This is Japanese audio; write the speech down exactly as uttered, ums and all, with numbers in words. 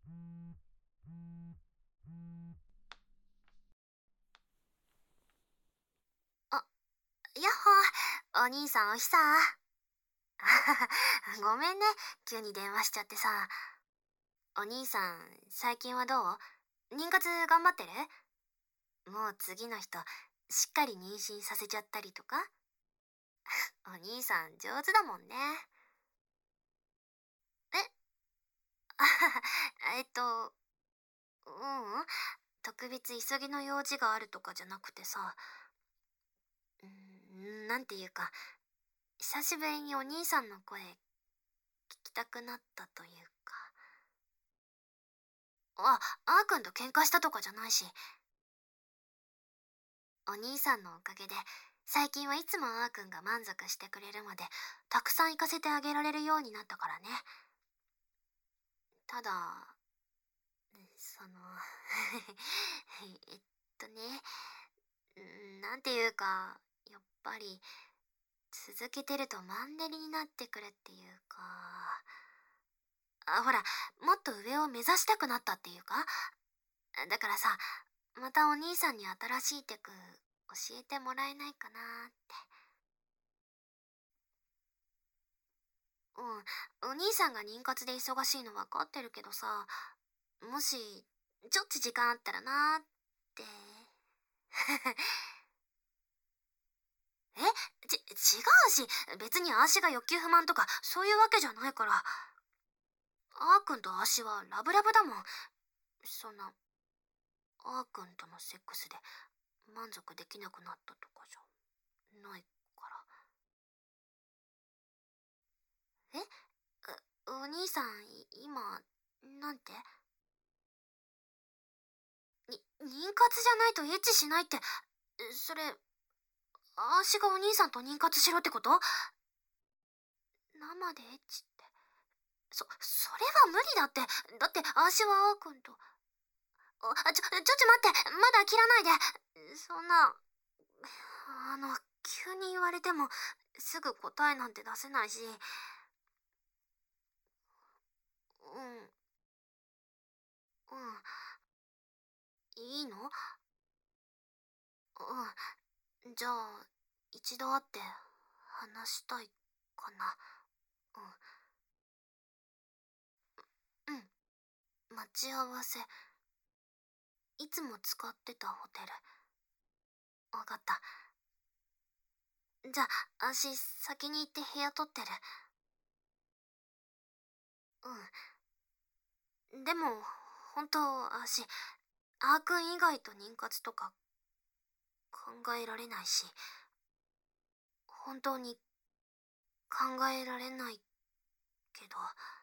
あ、やっほー、お兄さんおひさ。ごめんね、急に電話しちゃってさ。お兄さん、最近はどう？妊活頑張ってる？もう次の人、しっかり妊娠させちゃったりとか？お兄さん上手だもんね。ええっと、ううん、特別急ぎの用事があるとかじゃなくてさ、うーん、なんていうか、久しぶりにお兄さんの声聞きたくなったというか。あ、あーくんと喧嘩したとかじゃないし、お兄さんのおかげで、最近はいつもあーくんが満足してくれるまで、たくさん行かせてあげられるようになったからね。ただ、そのえっとね、うん、なんていうか、やっぱり、続けてるとマンネリになってくるっていうか、あ、ほら、もっと上を目指したくなったっていうか、だからさ、またお兄さんに新しいテク教えてもらえないかなって。うん、お兄さんが妊活で忙しいの分かってるけどさ、もし、ちょっと時間あったらなーって。えち、違うし、別にアーシが欲求不満とかそういうわけじゃないから。アーくんとアーシはラブラブだもん。そんな、アーくんとのセックスで満足できなくなったとかじゃないから。えお兄さん、今、なんて？に、妊活じゃないとエッチしないって、それ、アーシがお兄さんと妊活しろってこと？生でエッチって。そ、それは無理だって。だってアーシはアーくんと。あ、ちょ、ちょっと待って、まだ切らないで。そんな、あの、急に言われても、すぐ答えなんて出せないし。うん、うん、いいの？うん、じゃあ、一度会って話したいかな。うん、うん、待ち合わせ。いつも使ってたホテル。わかった。じゃあ、足先に行って部屋取ってる。うん。でも、本当足、アーくん以外と妊活とか考えられないし、本当に考えられないけど。